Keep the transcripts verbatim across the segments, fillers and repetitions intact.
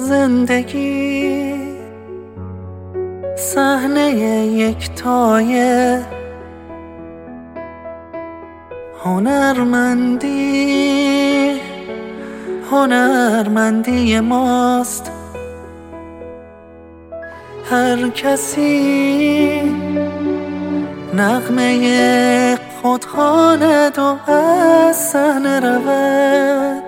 زندگی صحنه یکتای هنرمندی هنرمندی ماست. هر کسی نغمه خود خواند و از صحنه رود.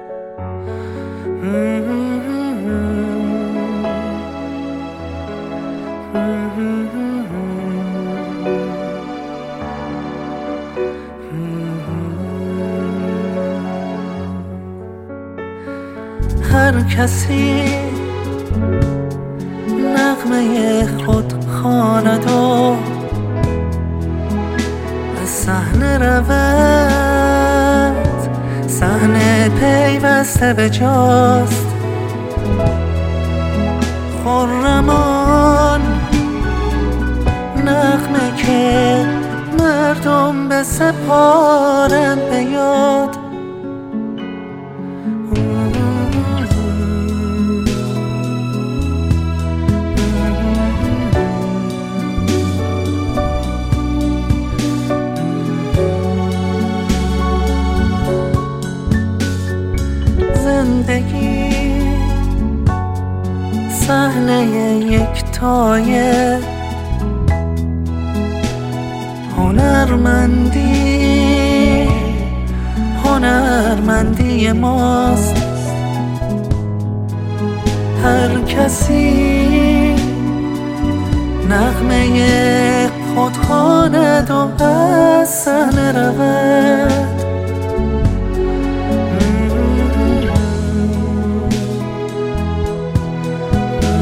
هر کسی نغمه خود خواند و از صحنه رود. صحنه پیوسته به جاست، خرمان نغمه که مردم به سپارند به یاد. زندگی صحنه یکتای هنرمندی هنرمندی ماست. هر کسی نغمه خود خواند و از صحنه رود.